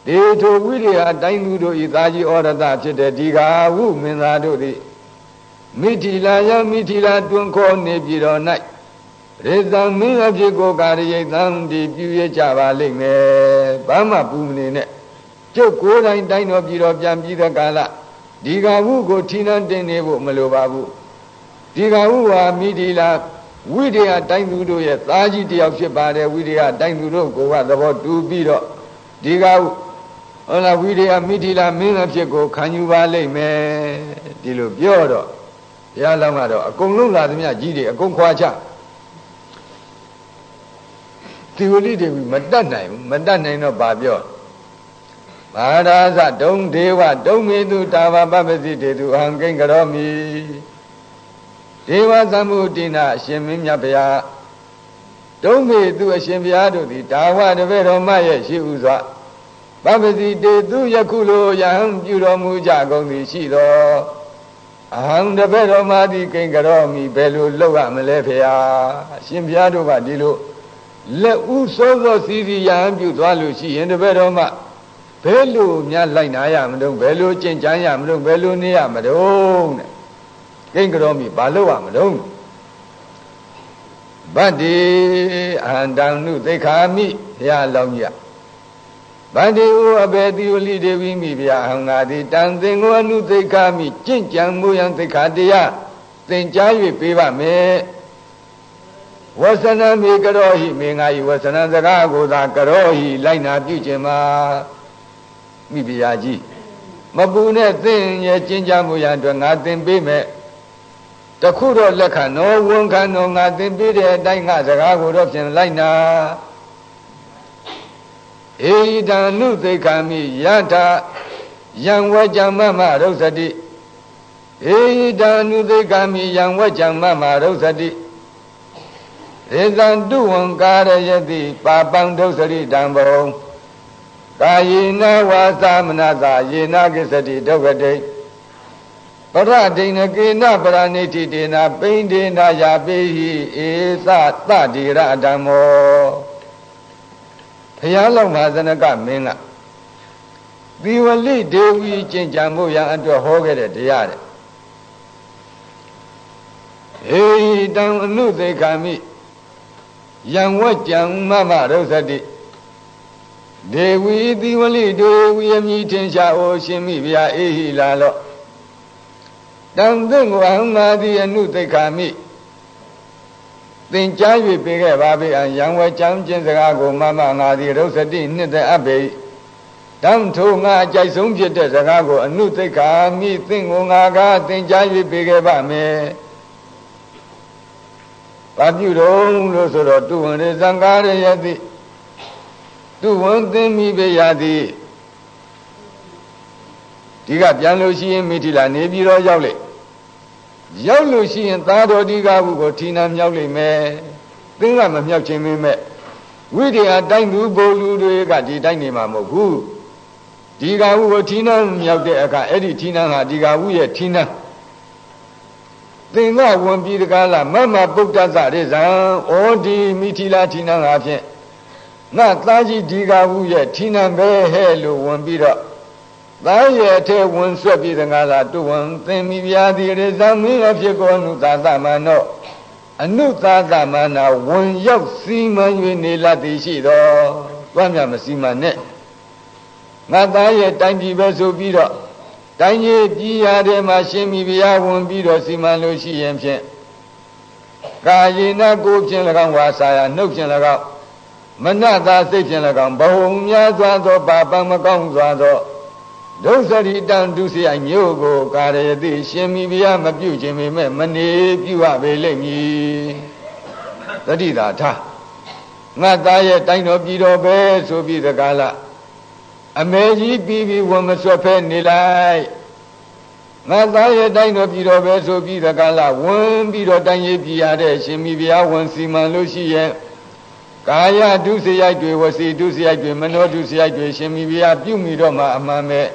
တေထိုဝိရိယတိုင်းသူတို့ဤသာကြီးဩရတဖြစ်တဲ့ဒီဃာဝုမင်းသားတို့သည်မိထီလာယမိထီလာတွင်ခေါ်နေပြီတော်၌ရေသံမင်းအဖြစ်ကိုကာရိယသံဒီပြုရကြပါလိမ့်မယ်ဘာမှပူမနေနဲ့ကျုပ်ကိုယ်တိုင်တိုင်းတော်ပြည်တော်ပြန်ပြီးတဲ့ကာလဒီဃာဝုကိုထီနှံတင်နေဖို့မလိုပါဘူးဒီဃာဝုဟာမိထီလာဝိရိယတိုင်းသူတို့ရဲ့သားကြီးတယောက်ဖြစ်ပါတယ်ဝိရိယတိုင်းသူတို့ကိုကသဘောတူပြီးတော့ဒီဃာဝုဟုတ်လားဝိရိယမိထီလာမင်းအဖြစ်ကိုခံယူပါလိမ့်မယ်ဒီလိုပြောတော့ဘုရားလောင်းကတော့အကုန်လုံးလာသမျှကြီးတွေအကုန်ခွာချဒီဝလိတေဝီမတတ်နိုင်ဘူးမတတ်နိုင်တော့ဗာပြောဘာရာဇဒုံဒေဝဒုံမေတုတာဝပပ္ပစီတေတုအဟံကိဉ္ကရောမိဒေဝသမ္မုဒိနာအရှင်မင်းမြတ်ဗျာဒုံမေတုအရှင်ဘုရားတို့သည်ဒါဝတပည့်တော်မရဲ့ရှိဥစွာပပ္ပစီတေတုယခုလိုယဟံပြုတော်မူကြကုန်သည်ရှိတော်အဟံတပည့်တော်မသည်ကိဉ္ကရောမိဘယ်လိုလုပ်ရမလဲဖေဟာအရှင်ဘုရားတို့ကဒီလိုလက်ဥစောစောစီစီယဟန်ပြုသွားလို့ရှိရင်တပည့်တော်မှဘယ်လိုများလိုက်နာရမလို့ဘယ်လိုကျင့်ကြံရမလို့ဘယ်လိုနေရမလို့တဲ့ကိဉ္ကရောမိဘာလို့ရမလို့ဗတ္တိအဟံတံနုသိက္ခာမိဘုရားလောင်းကြီးဗတ္တိဥအဘေတိဝလိဒေဝိမိဗျာအဟံငါတိတံသင်္ဃောအနုသိက္ခာမိကျင့်ကြံမှုယံသိက္ခာတရားသင်ကြား၍ပေးပါမယ်ဝဆနမေကရောဟိမေငါဤဝဆနစကားကိုသာကရောဟိလိုက်နာပြုခြင်းမှာမိဖုရားကြီးမပူနဲ့သင်ရဲ့ကျင့်ကြမှုရန်အတွက်ငါသင်ပေးမယ်တခုတော့လက်ခံတော့ဝန်ခံတော့ငါသင်ပေးတဲ့အတိုင်းငါစကားကိုတော့ဖြင့်လိုက်နာဧဟိတံနုသိက္ခာမိယထာယံဝကြံမမရုစတိဧဟိတံနုသိက္ခာမိယံဝကြံမမရုစတိဧသံတုဝံကာရယတိပါပံဒုစရိတံဘုံကာယေနဝါသမနသာယေနကိစ္စတိဒုက္ခတိပရဒိဏကေနပရဏိတိတေနပိန္ဒေနယာပိဟိဧသသတိရဓမ္မောဘုရားလောက်မှာဇနကမင်းကသီဝလိဒေဝီကျင့်ကြံမှုရန်အတွက်ဟောခဲ့တဲ့တရားတဲ့ဟေတံအနုသိက္ခာမိယံဝကြံမမရုစတိဒေဝီသီဝလိဒေဝီအမိထင်ရှားအိုရှင်မိဗျာအေဟိလာလောတံသင်္ဃံငါသည်အနုသိက္ခာမိသင်ကြား၍ပေးခဲ့ပါပေအံယံဝကြံခြင်းစကားကိုမမငါသည်ရုစတိနှစ်သက်အပ်ပေတံထိုငါအကြိုက်ဆုံးဖြစ်တဲ့စကားကိုအနုသိက္ခာမိသင်္ဃငါကသင်ကြား၍ပေးခဲ့ပါမယ်ဘာပြုတော့လို့ဆိုတော့တုဝံရေသံဃာရယတိတုဝံသင်္မိပေယတိဒီကပြန်လို့ရှိရင်မိထီလာနေပြီးတော့ရောက်လို့ရှိရင်သားတော်ဒီကဘူးကိုထီနာမြောက်လိမ့်မယ်သင်ကမမြောက်ခြင်းမင်းမဲ့ဝိတေယတိုင်းသူဘိုလ်လူတွေကဒီတိုင်းနေမှာမဟုတ်ဘူးဒီကဘူးကိုထီနာမြောက်တဲ့အခါအဲ့ဒီထီနာဟာဒီကဘူးရဲ့ထီနာသင်္ကဝန်ပြီးတကားလားမမပုဒ္ဒသရိဇံဩဒီမိထီလာထီနာငါဖြင့်ငါသားကြီးဒီကဘူးရဲ့ထီနာပဲဟဲ့လို့ဝန်ပြီးတော့သားရဲ့အထဲဝန်ဆွက်ပြီးတကားလားတုဝံသင်မိဗျာတိရိဇံမင်းအဖြစ်ကိုအနုသာသမနောအနုသာသမနာဝန်ရောက်စီမံ၍နေလတ်သည်ရှိတော်တွမ်းမြမစီမံနဲ့ငါသားရဲ့တိုင်းပြည်ပဲဆိုပြီးတော့တိုင်းကြီးပြည်ရတဲ့မှာရှင်မိဗျာဝင်ပြီးတော့စီမံလို့ရှိရင်ဖြင့်ကာယေနကိုဖြင့်၎င်းဝါစာယနှုတ်ဖြင့်၎င်းမနတာစိတ်ဖြင့်၎င်းဘဝများစွာသောပါပမကောင်းစွာသောဒုစရိတံဒုစရိုက်မျိုးကိုကာရယတိရှင်မိဗျာမပြုခြင်းပေမဲ့မနေပြုရပေလိမ့်မည်တတိတာထားငါသားရဲ့တိုင်းတော်ပြည်တော်ပဲဆိုပြီးတကားလားအမေကြီးပြီးဝမဆွတ်ဖဲနေလိုက်ငါသားရဲ့တိုင်းတော်ပြည်တော်ပဲဆိုပြီးတကားလားဝင်ပြီးတော့တိုင်းရေးပြည်ရတဲ့ရှင်မိဗျာဝင်စီမံလို့ရှိရဲ့ကာယဒုစရိုက်တွေဝစီဒုစရိုက်တွေမနောဒုစရိုက်တွေရှင်မိဗျာပြုမိတော့မှအမှန်ပဲ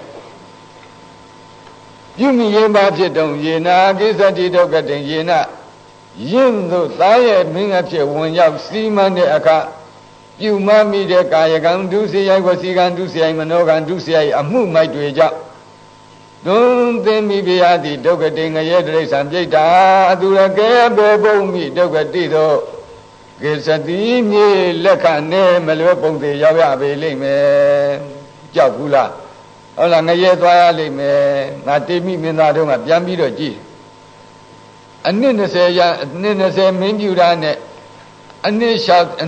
ပြုမိရင်ပါဖြစ်တော့ယေနာကိစ္စတိဒုက္ခတင်ယေနာယင်းတို့သားရဲ့မင်းအဖြစ်ဝင်ရောက်စီမံတဲ့အခါပြုမမိတဲ့ကာယကံဒုစရိုက်ဝစီကံဒုစရိုက်မနောကံဒုစရိုက်အမှုမိုက်တွေကြောင့်တွန်းသိမိဖျားသည်ဒုက္ခတိငရဲတိရစ္ဆာန်ပြိတ္တာအသူရကဲဘေဘုံမိဒုက္ခတိသောကိစ္စတိမြေလက်ခနဲ့မလွဲပုံသေးရောက်ရပေလိမ့်မယ်ကြောက်ဘူးလားဟုတ်လားငရဲသွားရလိမ့်မယ်ငါတိမိမင်းသားတို့ကပြန်ပြီးတော့ကြည့်အနှစ်20ရာအနှစ်20မင်းပြူတာနဲ့အနှစ်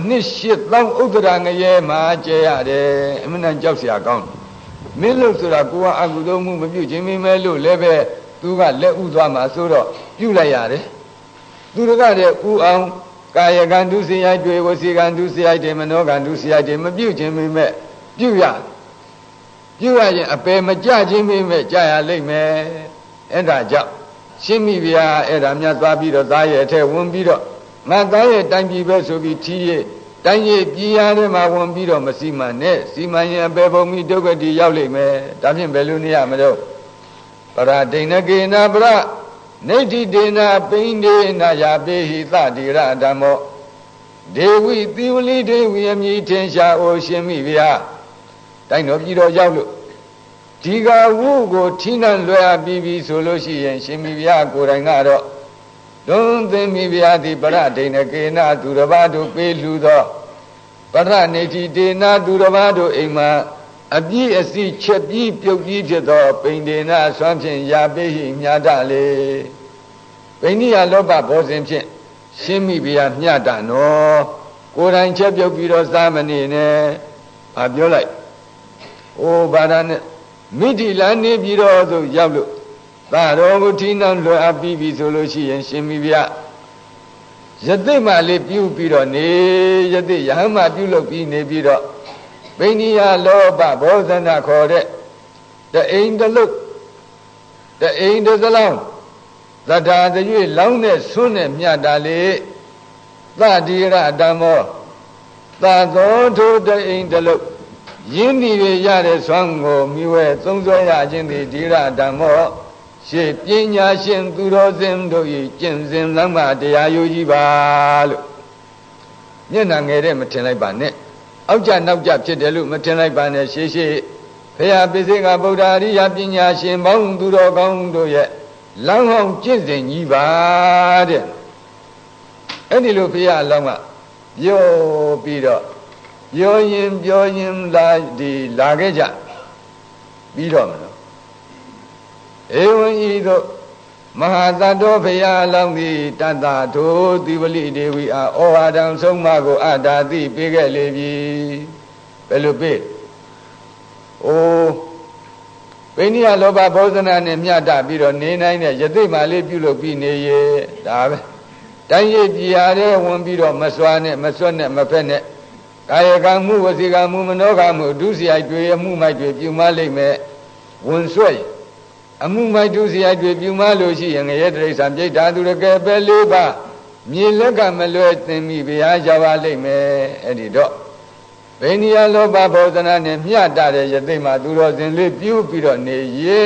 8သောင်းဥဒ္ဒရာငရဲမှာကျဲရတယ်အမှန်တန်ကြောက်เสียကောင်းတယ်မင်းလို့ဆိုတာကိုကအကုသိုလ်မှုမပြုခြင်းမင်းလို့လည်းပဲသူကလက်ဥသွားမှာဆိုတော့ပြုလိုက်ရတယ်သူတကတည်းဥအောင်ကာယကံဒုစရိုက်တွေဝစီကံဒုစရိုက်တွေမနောကံဒုစရိုက်တွေမပြုခြင်းမင်းမဲ့ပြုရရင်အပယ်မကြခြင်းမင်းမဲ့ကြရလိမ့်မယ်အဲ့ဒါကြောင့်ရှင်းမိဗျာအဲ့ဒါများသွားပြီးတော့သားရဲ့အထက်ဝင်ပြီးတော့ငါသားရဲ့တိုင်ပြည်ပဲဆိုပြီးထီးရဲ့တိုင်းရဲ့ပြည်ရထဲမှာဝင်ပြီးတော့မစီမံနဲ့စီမံရင်အပေဘုံမိဒုက္ခတိရောက်လိမ့်မယ်ဒါဖြင့်ဘယ်လိုနေရမလို့ပရဒိဏကေနပရနေတိဒေနပိန္ဒေနယာပေဟိသတိရဓမ္မောဒေဝိသီဝလိဒေဝိအမိထင်ရှားအိုရှင်မိဗျာတိုင်းတော်ပြည်တော်ရောက်လို့ဒီကဝုကိုထိနှံလွယ်ပြီးပြီဆိုလို့ရှိရင်ရှင်မိဗျာကိုယ်တိုင်ကတော့တွန်းသိမိဗျာသည်ပရဒိဏကေနသူတစ်ပါးတို့ပေးလှူသောပရနေတိဒေနသူတစ်ပါးတို့အိမ်မှာအပြည့်အစည်းချက်ပြီးပြုတ်ပြီးဖြစ်သောပိန္ဒေနဆွမ်းဖြင့်ယာပေဟိမြတ်တလေပိန္ဒိယလောဘဘောဇဉ်ဖြင့်ရှင်းမိဗျာမြတ်တနော်ကိုယ်တိုင်ချက်ပြုတ်ပြီးတော့စားမနေနဲ့ဘာပြောလိုက်အိုဘာသာနဲ့မိတိလနေပြီးတော့ဆိုရောက်လို့သာတော်ကိုထိနှံလွယ်အပ်ပြီးပြီဆိုလို့ရှိရင်ရှင်မိဗျာယသိမှလေးပြုပြီးတော့နေယသိယဟမပြုလုပ်ပြီးနေပြီးတော့ပိန္ဒိယလောဘဘောဇနာခေါ်တဲ့တအိမ်တလုတ်တအိမ်တစ်စလောင်းသတ္တာတရွေ့လောင်းနဲ့ဆွန်းနဲ့မြတ်တာလေသတိရဓမ္မောသသောထိုတအိမ်တလုတ်ရင်းဒီရရတဲ့ဆွမ်းကိုမိဝဲသုံးစွဲရခြင်းသည်ဓိရဓမ္မောရှေပညာရှင်သူတော်စင်တို့၏ကျင့်စဉ်လမ်းမတရားယူကြီးပါလို့မျက်နှာငယ်တဲ့မထင်လိုက်ပါနဲ့အောက်ကြနောက်ကြဖြစ်တယ်လို့မထင်လိုက်ပါနဲ့ရှေးဘုရားပိစိကဗုဒ္ဓအရိယပညာရှင်ပေါင်းသူတော်ကောင်းတို့ရဲ့လမ်းဟောင်းကျင့်စဉ်ကြီးပါတဲ့အဲ့ဒီလိုဘုရားအလောင်းကပြောပြီးတော့ပြောရင်လာခဲ့ကြပြီးတော့မလို့ဧဝံဤသို့မဟာသတ္တောဘုရားအလောင်းသည်တတ္တထိုသီဝလိဒေဝီအားဩဝါဒံဆုံးမကိုအတ္တာတိပေးခဲ့လေပြီဘယ်လိုပေးအိုးပိဋိယလောဘဘောဇနာနဲ့မြတ်တာပြီးတော့နေနိုင်တဲ့ယသိမှလေးပြုလုပ်ပြီးနေရဲ့ဒါပဲတိုင်းရည်ပြည်ရတဲ့ဝင်ပြီးတော့မစွာနဲ့မဆွတ်နဲ့မဖက်နဲ့ကာယကံမှုဝစီကံမှုမနောကံမှုဒုစရိုက်တွေအမှုမိုက်တွေပြုမလိမ့်မယ်ဝင်ဆွဲအမှုမိုက်ဒုစရိုက်တွေပြုမလို့ရှိရင်ငရဲတိရစ္ဆာန်ပြိတ္တာသူရကဲပဲလေးပါမြေလက်ကမလွဲသင်မိဘုရားရောက်ပါလိမ့်မယ်အဲ့ဒီတော့ဗိနိယလောဘဘောဇနာနဲ့မြတ်တာတဲ့ယသိမှာသူတော်စင်လေးပြုပြီးတော့နေရေ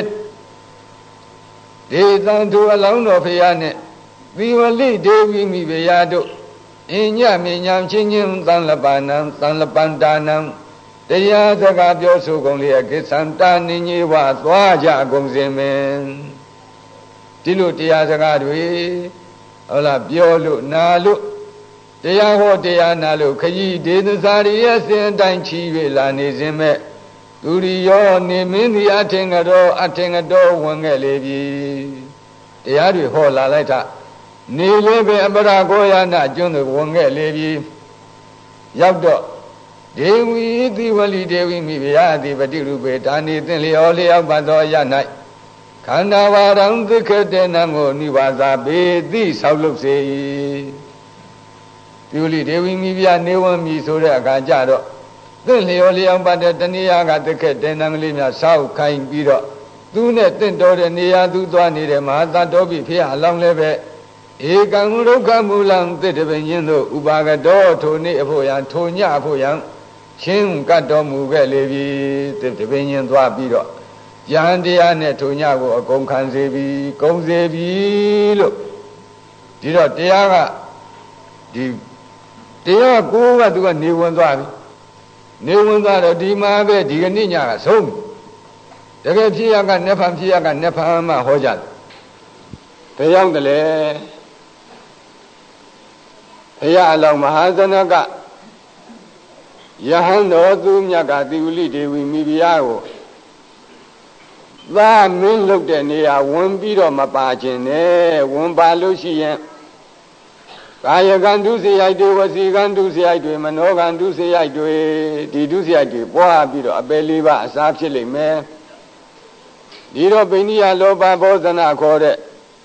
ဒေသံသူအလောင်းတော်ဖရာနဲ့သီဝလိဒေဝီမိဘုရားတို့အညမြညာချင်းချင်းသံလပါဏံသံလပန္တာနံတရားစကားပြောဆိုကုန်လေကိသံတာနိညေဝသွားကြကုန်စင်မင်းဒီလိုတရားစကားတွေဟုတ်လားပြောလို့နာလို့တရားဟောတရားနာလို့ခရီးဒေသစာရရဲ့စင်တိုင်းချီ၍လာနေစဉ်မဲ့သူရိယောနေမင်းသည်အထင်ကတော့ဝင်ခဲ့လေပြီတရားတွေဟောလာလိုက်တာနေလည်းပဲအပရာကောယနာကျွန်းသူဝင်ခဲ့လေပြီရောက်တော့ဒေဝီသီဝလိဒေဝီမိဖုရားသည်ပတိရုပေဒါနေသင်လျောလျောက်ပတ်သောရ၌ခန္ဓာဝါရံသက္ခတေနံကိုနိဗ္ဗာသာပေတိဆောက်လုပ်စေသီဝလိဒေဝီမိဖုရားနေဝံမီဆိုတဲ့အခါကျတော့သင်လျောလျောက်ပတ်တဲ့တဏှာကသက္ခတေနံကလေးများဆောက်ခိုင်းပြီးတော့သူနဲ့တင့်တော်တဲ့နေရာသူသွားနေတဲ့မဟာသတ္တောပိဖုရားအလောင်းလည်းပဲဧကံဒုက္ခမူလံသစ်တပင်ရင်တို့ဥပါကတောထိုနေ့အဖို့ယံထိုညအဖို့ယံချင်းကတ်တော်မူခဲ့လေပြီသစ်တပင်ရင်သွားပြီးတော့ယဟန်တရားနဲ့ထိုညကိုအကုန်ခံစေပြီကုံစေပြီလို့ဒီတော့တရားကဒီတရားကိုကသူကနေဝင်သွားပြီနေဝင်သွားတော့ဒီမှာပဲဒီကနေ့ညကဆုံးတကယ်ဖြစ်ရကနှစ်ဖန်ဖြစ်ရကနှစ်ဖန်မှဟောကြတယ်ဘယ်ရောက်တယ်လဲဘုရားအလောင်းမဟာဇနကယဟန်တော်သူမြတ်ကတိဝလိဒေဝီမိဖုရားကိုသာမင်းလုပ်တဲ့နေရာဝင်ပြီးတော့မပါခြင်းနဲ့ဝင်ပါလို့ရှိရင်ကာယကံဒုစရိုက်တွေဝစီကံဒုစရိုက်တွေမနောကံဒုစရိုက်တွေဒီဒုစရိုက်တွေပွားပြီးတော့အပယ်လေးပါအစားဖြစ်လိမ့်မယ်ဒီတော့ပိဏိယလောဘဘောဇနာခေါ်တဲ့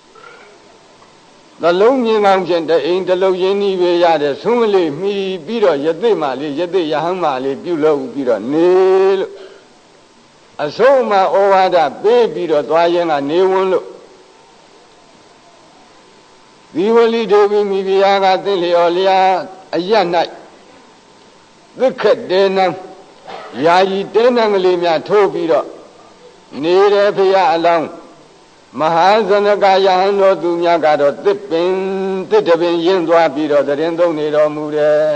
သလုံးမြင်ကောင်းဖြင့်တအိမ်တလုံးရင်းနှီးပေးရတဲ့ဆွမ်းလေးမှီပြီးတော့ယသိမှလေးယသိယဟန်မှလေးပြုလုပ်ပြီးတော့နေလို့အဆုံးမဩဝါဒပေးပြီးတော့သွားရင်ကနေဝင်လို့ဒီဝလိဒေဝီမိဖုရားကသိလျော်လျာအရ၌သက္ခတေနံယာယီတေနံကလေးများထိုးပြီးတော့နေတဲ့ဖုရားအလောင်းမဟာဇနကယဟန်တော်သူများကတော့တစ်တပင်ရင်းသွားပြီးတော့တရင်သုံးနေတော်မူတယ်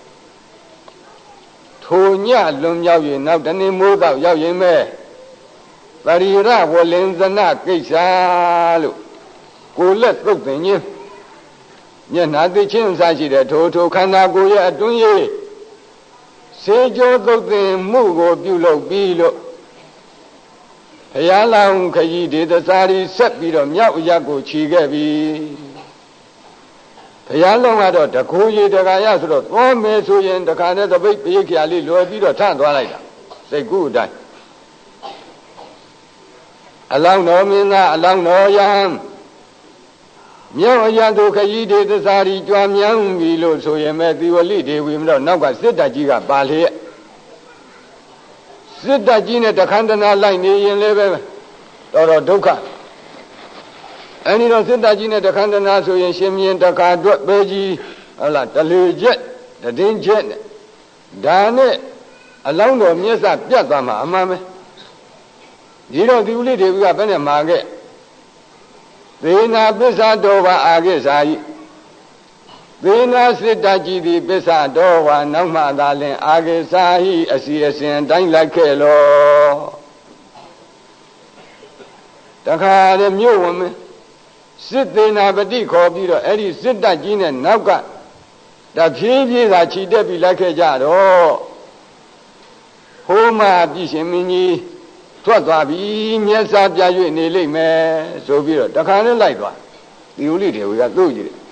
ထိုညလွန်မြောက်ရင်နောက်တနေ့မိုးတော့ရောက်ရင်မဲ့သရိရဝလင်္ဇနကိစ္စလို့ကိုလက်သုတ်တင်ခြင်းမျက်နှာသိချင်းအစရှိတဲ့ထိုခန္ဓာကိုယ်ရဲ့အတွင်းရေးစေကြောသုတ်တင်မှုကိုပြုလုပ်ပြီးလို့ဘုရားလောင်းခကြီးဒေသစာရီဆက်ပြီးတော့မြောက်အရက်ကိုခြီခဲ့ပြီဘုရားလောင်းကတော့တကူရီတကာရဆိုတော့သွားမယ်ဆိုရင်တခါနဲ့တပိတ်ပိတ်ခါလေးလွယ်ပြီးတော့ထသွားလိုက်တာစိတ်ကူးအတိုင်းအလောင်းတော်မင်းသားအလောင်းတော်ယဟန်မြောက်အရက်တို့ခကြီးဒေသစာရီကြွားမြန်းပြီလို့ဆိုရင်မဲ့သီဝလိဒေဝီမတော့နောက်ကစစ်တပ်ကြီးကပါလျက်စစ်တပ်ကြီးနဲ့တခန္ဓနာလိုက်နေရင်လည်းပဲတော်ဒုက္ခအဲဒီတော့စစ်တပ်ကြီးနဲ့တခန္ဓနာဆိုရင်ရှင်မြင်းတခါအတွက်ပဲကြီးဟုတ်လားတလေချက်တည်င်းချက်နဲ့ဒါနဲ့အလောင်းတော်မျက်စပြတ်သွားမှာအမှန်ပဲဒီတော့ဒီဥလိဒေဝီကဘယ်နဲ့မှာခဲ့သေနာပစ္စာတော်ဘာအာကိစာယိသေနာစစ်တကြီးသည်ပစ္စာတော်ဘာနောက်မှသာလင်အာကိစာဟိအစီအစဉ်တိုင်းလိုက်ခဲ့လောတခါရမြို့ဝင်မယ်စစ်သေနာပတိခေါ်ပြီးတော့အဲ့ဒီစစ်တကြီးနဲ့နောက်ကတဖြည်းဖြည်းသာခြိတက်ပြီးလိုက်ခဲ့ကြတော့ဟိုးမှပြည်ရှင်မင်းကြီးထွက်သွားပြီမျက်စာပြ၍နေလိမ့်မယ်ဆိုပြီးတော့တခါနဲ့လိုက်သွားဒီဥလိတေဝီကသူ့ကြည့်တယ်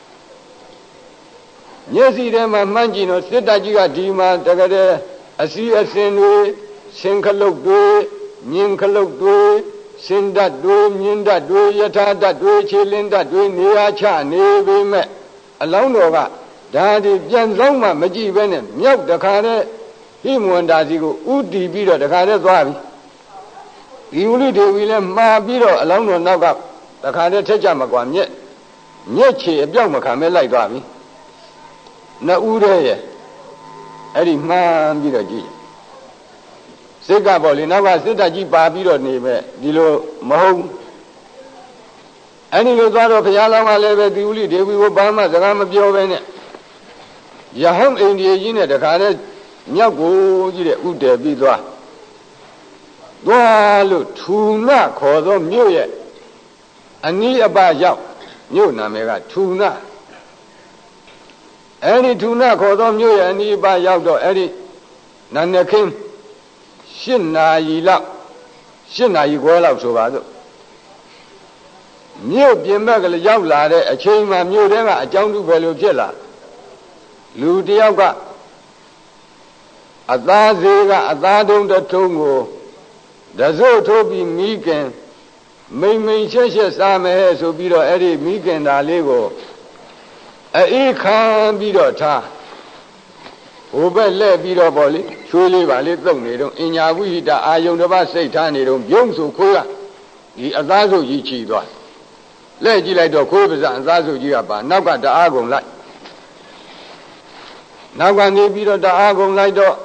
မျက်စိထဲမှာမှန်းကြည့်တော့စစ်တပ်ကြီးကဒီမှာတကယ်အစီအစဉ်တွေရှင်ခလုတ်တွေမြင်းခလုတ်တွေရှင်ဓာတ်တွေမြင်းဓာတ်တွေယထာဓာတ်တွေခြေလင်းဓာတ်တွေနေရာချနေပေမဲ့အလောင်းတော်ကဒါဒီပြန်ဆုံးမှမကြည့်ပဲနဲ့မြောက်တခါနဲ့ဟိမဝန္တာစီကိုဥတီပြီးတော့တခါနဲ့သွားပြီဒီဝလိဒေဝီလည်းမှားပြီးတော့အလောင်းတော်နောက်ကတခါနဲ့ထက်ကြမကွာမျက်ခြေအပြောက်မခံမဲလိုက်သွားပြီနှစ်ဦးတည်းရဲ့အဲ့ဒီမှန်းပြီးတော့ကြည့်စိတ်ကပေါ့လေနောက်ကစစ်တပ်ကြီးပါပြီးတော့နေမဲ့ဒီလိုမဟုတ်အဲ့ဒီလိုသွားတော့ဘုရားလောင်းကလည်းပဲဒီဝလိဒေဝီကိုဘာမှစကားမပြောပဲနဲ့ယဟန်အိန္ဒိယကြီးနဲ့တခါနဲ့မြောက်ကိုကြည့်တဲ့ဥတည်ပြီးသွားလို့ထူနခေါ်သောမြို့ရဲ့အနီးအပရောက်မြို့နာမည်ကထူနအဲ့ဒီထူနခေါ်သောမြို့ရဲ့အနီးအပရောက်တော့အဲ့ဒီနန္ဒခင်း8 နာရီလောက်8 နာရီခွဲလောက်ဆိုပါစို့မြို့ပြင်ဘက်ကလည်းရောက်လာတဲ့အချိန်မှာမြို့ထဲကအကြောင်းတူပဲလို့ဖြစ်လာလူတယောက်ကအသားသေးကအသားတုံးတစ်ထုံးကိုဒဇုထိုးပြီးမိခင်မိန်ချက်စားမယ်ဆိုပြီးတော့အဲ့ဒီမိခင်သားလေးကိုအေးခံပြီးတော့ထားဟိုဘက်လှည့်ပြီးတော့ပေါ့လေချွေးလေးပါလေးတုံနေတော့အင်ညာဝိဟိတအာယုန်တစ်ပါးစိတ်ထားနေတော့ပြုံးဆိုခိုးကဒီအသားစုကြီးချီသွားလှည့်ကြည့်လိုက်တော့ခိုးပါးစအသားစုကြီးကပါနောက်ကတအားကုန်လိုက်နောက်ကနေပြီးတော့တအားကုန်လိုက်တော့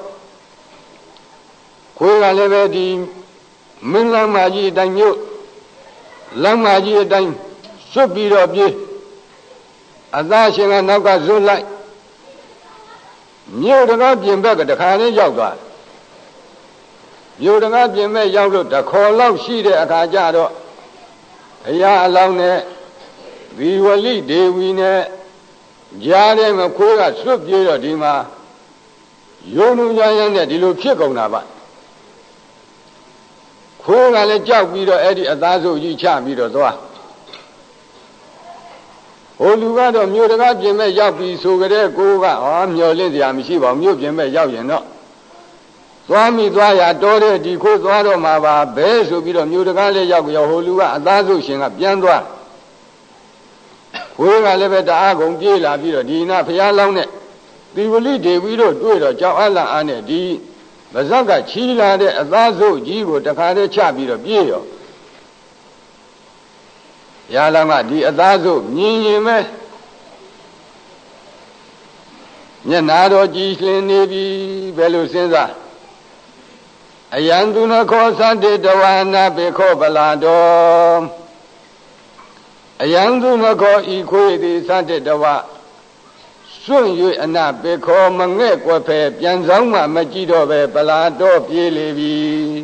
ခိုးကလည်းပဲဒီမင်းလမ်းမကြီးအတိုင်းမြို့လမ်းမကြီးအတိုင်းစွတ်ပြီးတော့ပြေးအသားရှင်ကနောက်ကဇွတ်လိုက်မြို့တကားပြင်ဘက်ကတခါနဲ့ရောက်သွားမြို့တကားပြင်မဲ့ရောက်လို့တခေါ်လောက်ရှိတဲ့အခါကျတော့ဘုရားအလောင်းနဲ့သီဝလိဒေဝီနဲ့ကြားထဲမှာခွေးကစွတ်ပြေးတော့ဒီမှာယုံနုရရနဲ့ဒီလိုဖြစ်ကုန်တာပါခွေးကလည်းကြောက်ပြီးတော့အဲ့ဒီအသားစုပ်ကြီးချပြီးတော့သွားဟိုလူကတော့မြို့တကားပြင်မဲ့ရောက်ပြီးဆိုကြတဲ့ကိုကမျောလင့်စရာမရှိပါဘူးမြို့ပြင်မဲ့ရောက်ရင်တော့သွားမိသွားရတော်တဲ့ဒီခိုးသွားတော့မှာပါဘဲဆိုပြီးတော့မြို့တကားလေးရောက်ကြောဟိုလူကအသားစုပ်ရှင်ကပြန်သွားခွေးကလည်းပဲတအားကုန်ပြေးလာပြီးတော့ဒီနာဖျားလောင်းနဲ့သီဝလိဒေဝီတို့တွေ့တော့ကြောက်အလန့်အားနဲ့ဒီဗဇက်ကချီလာတဲ့အသားစုပ်ကြီးကိုတခါတည်းချပြီးတော့ပြေးရောရလာမှဒီအသားစုပ်မြင်ရင်ပဲမျက်နာတော်ကြည်လင်းနေပြီဘယ်လိုစဉ်းစားအယံသူနခောသတ္တေတဝါနာဘေခောပလာတော်အယံသူနခောဤခွေသည်သတ္တေတဝါစွန့်၍အနာဘေခောမငဲ့ကွယ်ဖဲပြန်ဆောင်မှမကြည့်တော့ပဲပလာတော်ပြေးလေပြီ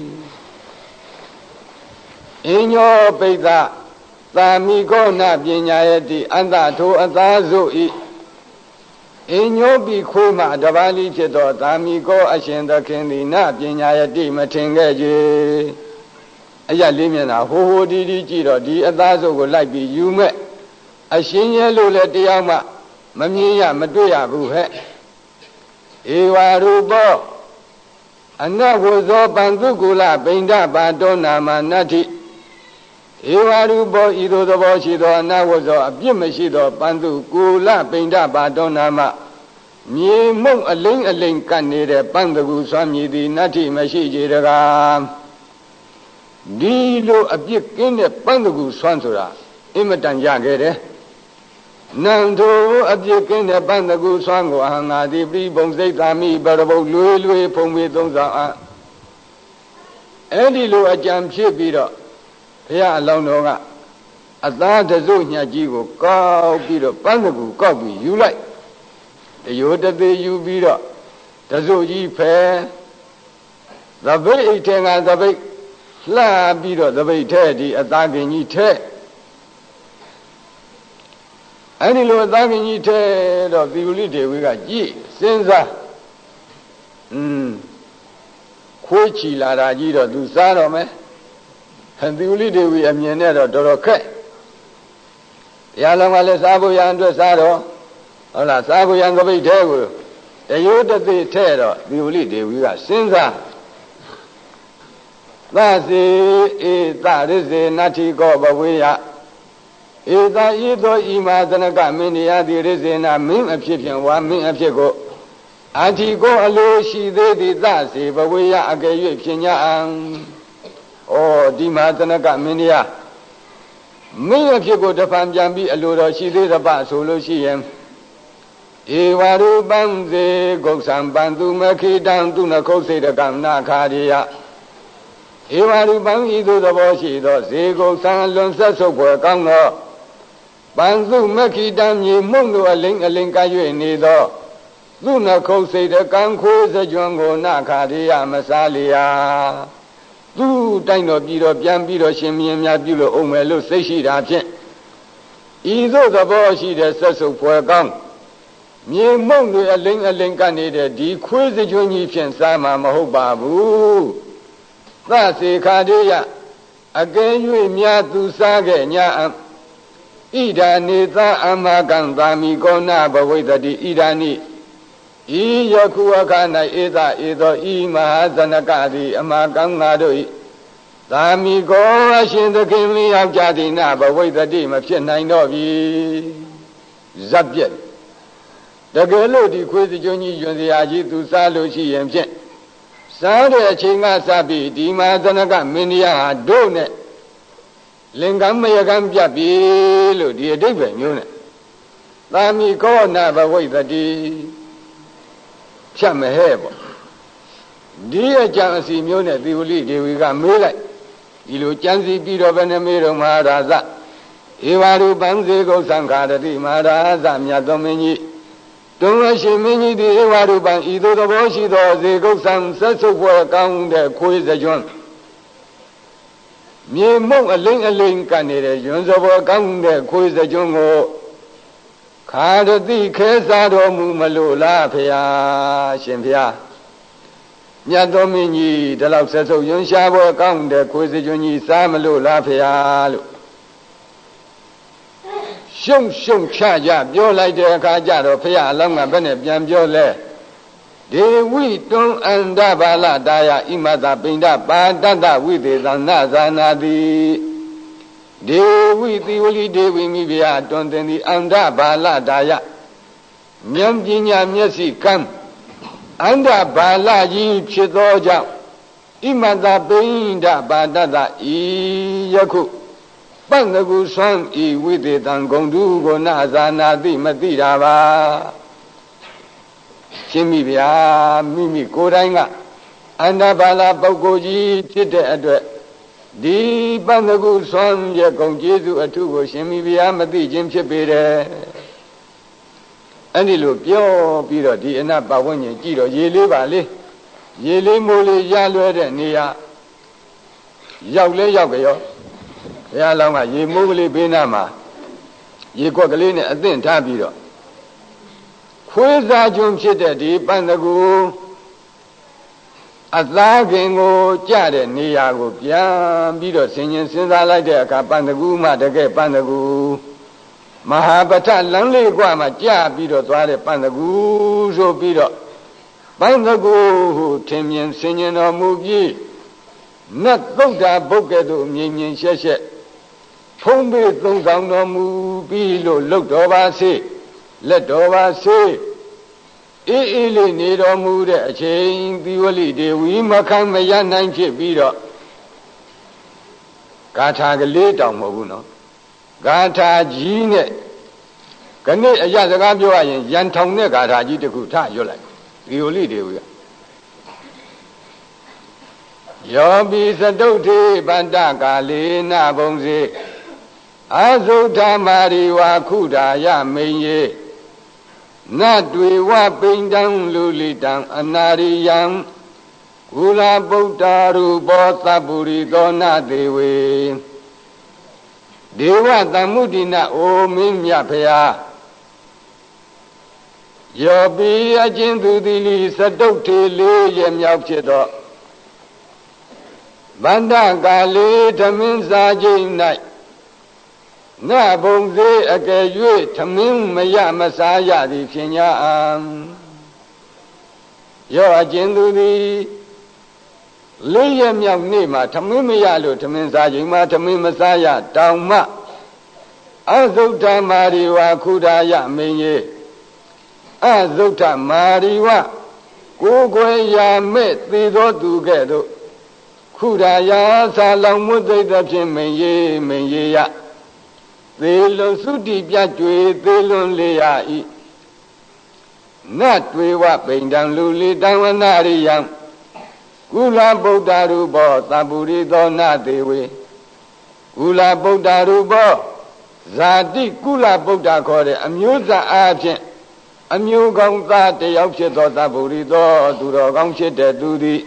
အညောပိဿသာမိကောနာပညာယတိအတ္တထိုအသားစုဤအညောပိခွေးမှတပါးလိဖြစ်သောသာမိကောအရှင်သခင်သည်နပညာယတိမထင်ခဲ့ကြအရလေးမျက်နှာဟိုဟိုဒီဒီကြည့်တော့ဒီအသားစုကိုလိုက်ပြီးယူမဲ့အရှင်ရဲ့လို့လည်းတရားမှမမြင်ရမတွေ့ရဘူးဟဲ့ဧဝရူပောအနဝဇောပန္တုကုလဗိန္ဒပါတောနာမနတ္ထိဧဝရူပောဤသို့သဘောရှိသောအနဝဇောအပြစ်မရှိသောပန္တုကုလဗိန္ဒပါတောနာမမြေမုံအလိမ့်အလိမ့်ကပ်နေတဲ့ပန္တကူဆွမ်းမြည်သည်နတ္ထိမရှိကြတကားဒီလိုအပြစ်ကင်းတဲ့ပန္တကူဆွမ်းဆိုတာအင်မတန်ရခဲ့တယ်နန္ထိုအပြစ်ကင်းတဲ့ပန္တကူဆွမ်းကိုအဟံငါတိပိပုံစိတ်သာမိပရဘုတ်လွေလွေဖုံပေသုံးဆောင်အားအဲ့ဒီလိုအကြံဖြစ်ပြီးတော့ဘုရားအလောင်းတော်ကအသားတစုညှက်ကြီးကိုကောက်ပြီးတော့ပန်းတကူကောက်ပြီးယူလိုက်တရိုးတသေးယူပြီးတော့တစုကြီးဖယ်သပိတ်အိတ်ထဲကသပိတ်လှပြီးတော့သပိတ်ထဲဒီအသားကင်ကြီးထဲအဲ့ဒီလိုအသားကင်ကြီးထဲတော့သီဝလိဒေဝီကကြည့်စဉ်းစားခွေးချီလာတာကြီးတော့သူစားတော့မယ်သီဝလိဒေဝီအမြင်နဲ့တော့တော်တော်ခက်တရားလုံးကလည်းစားဖို့ရန်အတွက်စားတော့ဟုတ်လားစားဖို့ရန်ကပိတ်ထဲကိုတရိုးတသိထဲတော့သီဝလိဒေဝီကစဉ်းစားသစေဧတရစေနတ္ထိကောဘဝေယဧတဤသောဤမသနကမင်းတရားတိရစေနာမင်းအဖြစ်ဖြင့်ဝါမင်းအဖြစ်ကိုအတ္ထိကိုအလိုရှိသေးသည်သစေဘဝေယအကယ်၍ဖြင့်ညာံဒီမှာသနကမင်းတရားမင်းအဖြစ်ကိုတဖန်ပြန်ပြီးအလိုတော်ရှိသေးသပဆိုလို့ရှိရင်ဧဝရူပံဇေဂုတ်ဆံပန္တုမခိတံသူနခုတ်စေတကံနာခာရိယဧဝရူပံဤသို့သဘောရှိသောဇေဂုတ်ဆံလွန်ဆက်ဆုပ်ဖွယ်ကောင်းသောပန္တုမခိတံမြေမှုန့်တို့အလိမ့်အလိမ့်က၍နေသောသူနခုတ်စေတကံခိုးစကြွန်ကိုနာခာရိယမစားလျာသူတိုင်းတော်ပြီးတော့ပြန်ပြီးတော့ရှင်မြင်းများပြုလို့အောင်မယ်လို့စိတ်ရှိတာဖြင့်ဤသို့သဘောရှိတဲ့ဆက်ဆုပ်ဖွယ်ကောင်းမြေမုံတွေအလိမ့်အလိမ့်ကနေတဲ့ဒီခွေးစကြွကြီးဖြင့်စားမှာမဟုတ်ပါဘူးသစေခာတေယအကယ်၍များသူစားခဲ့ညာဣဒာနေသအမကံသာမိကောနာဘဝိတ္တိဣဒာနိဤယခုအခါ၌ဧသဧသောဤမဟာဇနကသည်အမကံငါတို့၏သာမိကောအရှင်သခင်လျောက်ကြသည်နာဘဝိတ္တိမဖြစ်နိုင်တော့ပြီဇပ်ပြက်တကယ်လို့ဒီခွေးစကြွကြီးယွန်စရာကြီးသူစားလို့ရှိရင်ဖြင့်စားတဲ့အချိန်ကစပြီးဒီမဟာဇနကမင်းတရားဟာတို့နဲ့လင်္ကမယကံပြတ်ပြီလို့ဒီအဓိပ္ပာယ်မျိုးနဲ့သာမိကောနာဘဝိတ္တိဖြတ်မဟဲ့ပေါ့ဒီအကြံအစီမျိုးနဲ့သီဝလိဒေဝီကမေးလိုက်ဒီလိုကြံစီပြီးတော့ဘယ်နှမေးတော့မဟာရာဇဧဝရူပံဇေကုသံခာရတိမဟာရာဇမြတ်သောမင်းကြီး Don't she many the Evaruban, either the Washito, they go some such of work on the quiz the John. Me mo a link and it is of work on the quiz the Jungo. Kada di Kesado Mumalo, Pia, Shimpia. Yadomini, the love says of Yunshabo, account the quiz the Juni, Samalo, Lafia. Shung charge, you're like the Kajaro, Pia, Lama Bennett, Yamjole. De we don't and Dabala Daya, Imada Binda, Badanda with it, and Nazanadi. De we the only day we maybe are don't any Anda Bala Daya. Nyamjinya Messi come. Anda Bala Yi Chidoja. Imada Binda Badada Yaku. Bangagu Swan E with it and Gondu go Nazanadi Madirava. Chimibia, Mimi Koranga, Andabala Bogoji, Chite Adre, Di Bangagu Swan, Yakon Jesu Atugo, Chimibia, Madi, Jim Chipere. And he looked your Piro, the Enabawani, Giro, Yele Valley, Yele Mole, Yalo, Nia Yaule Yagayo, Yalama, Yemuli Benama, Yekogalina, and then Tabiro. Kweza jum chite di Bandagu Atlagingo Jade Niago Pian Bido singing since I like the Bandagu Matake Bandagu Mahabata Langley Guama Ja Bido Twade Bandagu so Bido Bandagu Timian singing or Mugi Not Boga Bokedo Minion Sheshe Pombe Dong no Mubilo looked over say. Let over say, Ili need or mood a chain, the only day we macam a young 90 beater. Gata late on Moguno. Gata Gene. Can they a Yazagabio and Yantone Gata Jitakuta, you like? The only day we are. Yobi Sadote Bandaka Lena Bonze. Azota Mariwa Kuda Ya Meye. Not we wa ping down luli down anari yang Kula Botaru Bota Buridona Dewe Dewa Tamudina O Mimyapea Yobi Ajindu Dili Sadote Le Yem Yapchedo Banda Gale Taminza Jim Night Na Bonze Agayue Tamin Maya Masaya di Kenya Yo Ajindu di Liam Yang Nima Tamimaya Lu Tamin Sajima Tamin Masaya Tauma Azota Mariwa Kudaya Menye Azota Mariwa Kugwe Ya Met Tido Tugedo Kudaya Salam Mudda Menye Menye Ya They look so deep, yet they don't lay a Not we whopping down luli down an area. Gula Bodaru bo, Taburi do not the way. Gula Bodaru bo, Zadi Gula Boda Kore, Amusa Argent, Amugong that the option of Taburi do, Durogong do the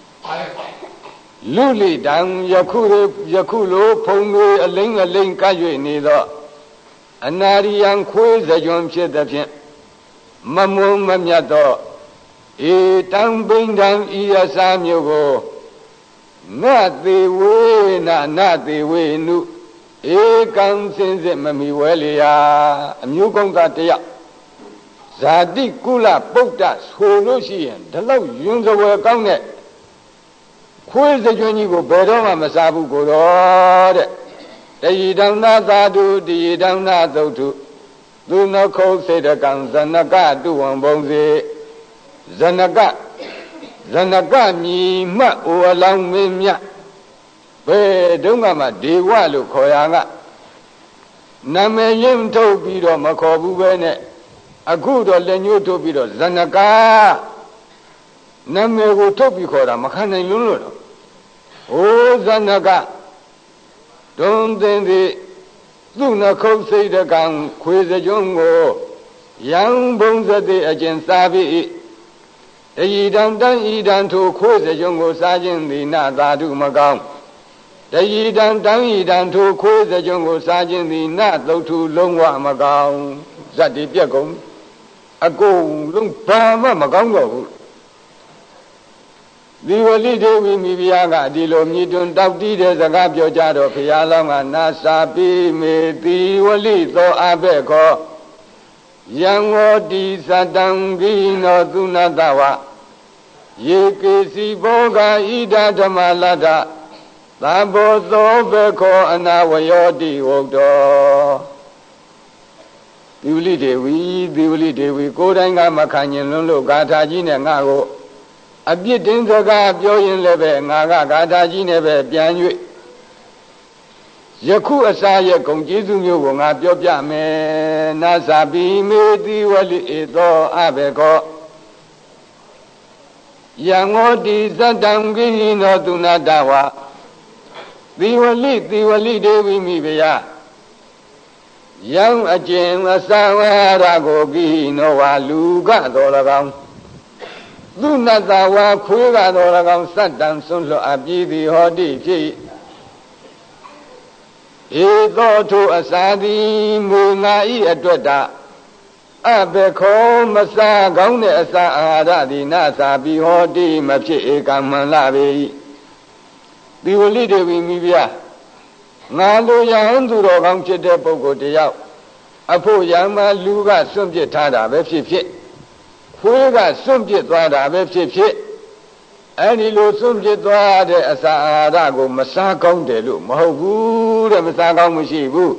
Luli down Yakulo, Pongo, a ling, Kayu neither. Anari young quiz the John Chedapin. Mamu Mamyato. E down bring down Ia Samugo. Not the way, not the way, no. E comes in the Mami Welia. Amugong that ya. Zadi Kula Bogdas, Holusian, the low Yuns of work on it. Quiz the journey go better, Masabu go on. The Yidana do, the Yidana do. Do not call say the gun, Zanaga do one bonze. Zanaga me, ma or along me ya. Be Dungama, de Walu Koyanga. Name Yim to Bido Makobu Bene. A good or Lenyu to Bido, Zanaga. Name go Topi Kora, Makana Lulu. Oh, Zanaga. Don't then the Luna call say the gun, quiz the jungle. Yang bông giật tê ở trên xa bị Tây đăng thu khối sẽ chung của xa chân thì nạ ta thu mà công Tây đăng thu khối sẽ chung của xa chân thì nạ tâu thu lông hòa mà công Giật đi biết cũng à cô lông ba mà công rồi Diwali Devi Mibiyaga Dilo Midun Tauti de Zagabyo Jado Piyalanga Nasapi Me Diwali Tho Abeko Yango Di Satangi No Tunatawa Yekesi Boga Ida Dhamalada Tabo Tho Beko Anawayodi Wogdo Diwali Devi Kodanga Makanyin Lolo Gataji Nengago A bit in the gap, Yoyin Lebe, Naga, Gadaji Nebe, Bianui Yaku Asaya, Congizu, Yopia, Me, Nasabi, Me, Diwali, Edo, Abeko Yangodi, Zadangi, no Dunadawa Diwali, Devi Mibia Young Ajin, Asawa, Ragogi, Noa, Luga, Dolagam Dunatawa, Puga, Dolagam, Saddam, Sunlo, Abidi, Hodi, Edo to Asadi, Munai, Edwada, Abeko, Masa, Gaune, Asa, Aradi, Nasa, Bihodi, Machi, Kamalavi. Diwali Devi Mibia Nalu Yandu, Ramchede, Bogo, de Yao, Apo Yama, Luga, Sumjet, Tada, Vepsi. Fuga Sumjit Wada Vepsi, any low Sumjit Wada as a Rago, Masakon de Lu, Mahu, the Masakon Mushibu.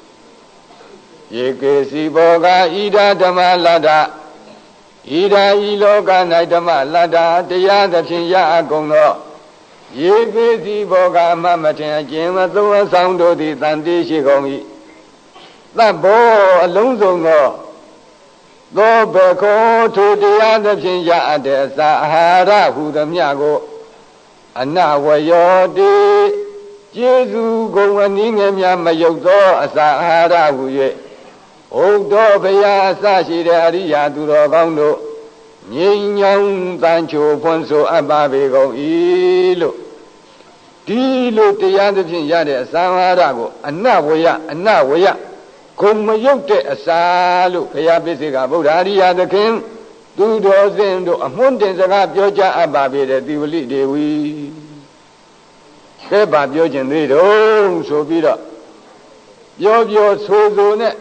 Yekesi Boga, Ida Damalada, Ida Iloga, Naidamalada, the Yada Chinya Agono. Yekesi Boga, Mamatin, Jima, the sound of the Sandi Shigomi. That boy alone no. Go back to the other Jinja de Sahara, who the Miago, and now where your day, Jesu go and Ingamia Mayodo, Sahara, who ye, O Dobea Sashi, the Aria, Durogondo, Yin Young Sancho, Ponso, Ababego, Ilo, Tilo, the other Jinja de Sahara, and now we are. Come yote asalu kaya bisiga Buddha the king do dozendo a mountain zaga bioja ababe the Diwali Dewi Keba Biojan Rido so bida Bio Sozo ne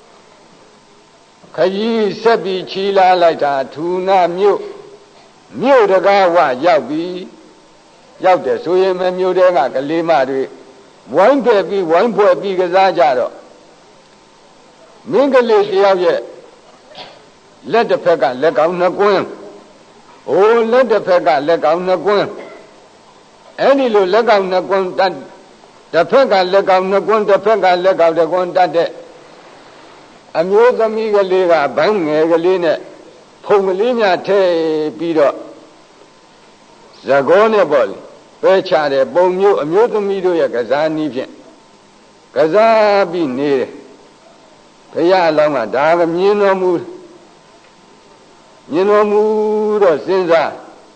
Kayi Sabi Chila Laita Tuna Mew the Gawa Yabi Yau de Suyem Mew de Kalima one boy big as Ajaro Mingle let the pega leg out no going. Oh, let the pega leg out no going. Any leg out no going that the pega leg out no going, the pega leg out the one that day. A musa migalega, bang, egaline, Pomelina te bido. Zagone ball, Pechade, Bomu, a mutamido, Gazani, Gazabi near. Paya Lama, Daga, Nino Mood or Sinza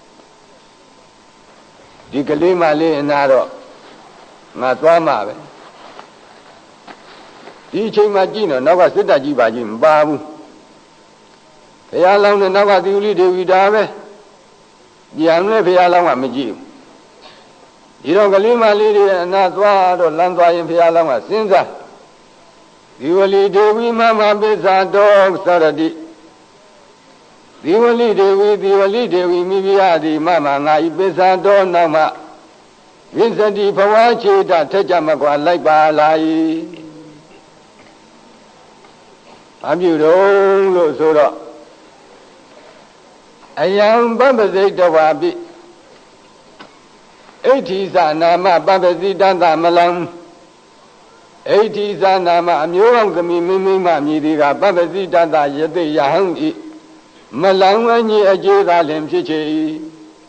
Dikalima Le Naro Matwama DJ Magino, Nova Sita Jibajim, Babu Paya Lama, Nova Duli de Vidave Diamne Paya Lama Majim. You don't Galima Lady and Natwa or Landwa in Paya Lama Sinza. Diwali Devi Mama Beza Dog Saradi Diwali Devi Mibiadi Mama Nai Beza Dog Nama Vincenti Pawachi da Tejamakwa like Balai Abudo Sura a young Bambazi Dawabi 80s Nama Bambazi Danda Malam 80s Nama Muang the Mimima Midiga Babazi Dada Yede Yahangi Malangani Ajira Lemchichi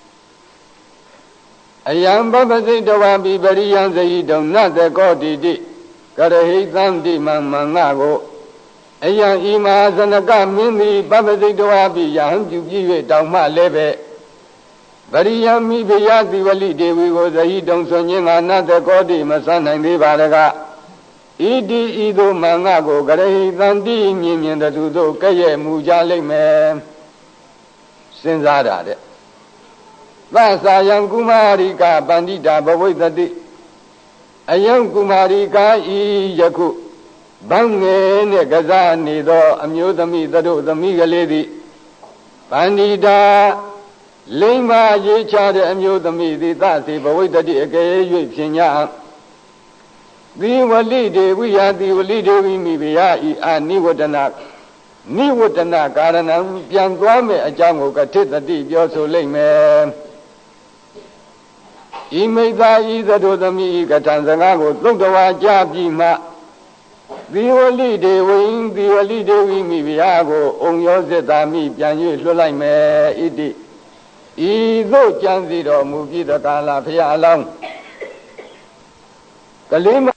a young Babazi Dawabi very young, they don't not the God did. Got a hate them, the Mamanago အယံဤမဟာဇနကမင်းသည်ပပ္ပစိတ်တော်အပိယဟံပြုပြည့်၍တောင်မှလည်းပဲပရိယမိဘယသီဝလိဒေဝီကိုဇဟိတုံဆွန်ခြင်းကနတ်တကောတိမဆန်းနိုင်သေးပါတကားဣတိဤသို့မင်္ဂကိုကရေတန်တိမြင်မြင်တူသို့ကဲ့ရဲ့မူကြလိမ့်မယ်စဉ်းစားတာတဲ့သသယံကုမာရိကပန္တိတာဘဝိတတိအယံကုမာရိကဤယခုဘန်းငယ်နဲ့ကစားနေသောအမျိုးသမီးတို့သမီးကလေးသည်ပန္တိတာလိမ္မာရေးချတဲ့အမျိုးသမီးသည်သစေဘဝိတတိအကယ်၍ဖြင့်ညာသီဝလိဒေဝိယသီဝလိဒေဝိမိဘယဤအာနိဝတနာကာရဏံပြန်သွားမဲ့အကြောင်းကိုကထိတတိပြောဆိုလိမ့်မယ်ဤမိတ်သာဤသတို့သမီးကထံစကားကိုသုတ်တော်ဝါကြားပြီးမှသီဝလိဒေဝိမိဘုရားကိုအုံရောစစ်သာမိပြန်၍လွှတ်လိုက်မယ်ဣတိဤသို့ကြံစီတော်မူပြီးသောကာလဘုရားအလောင်းကလေး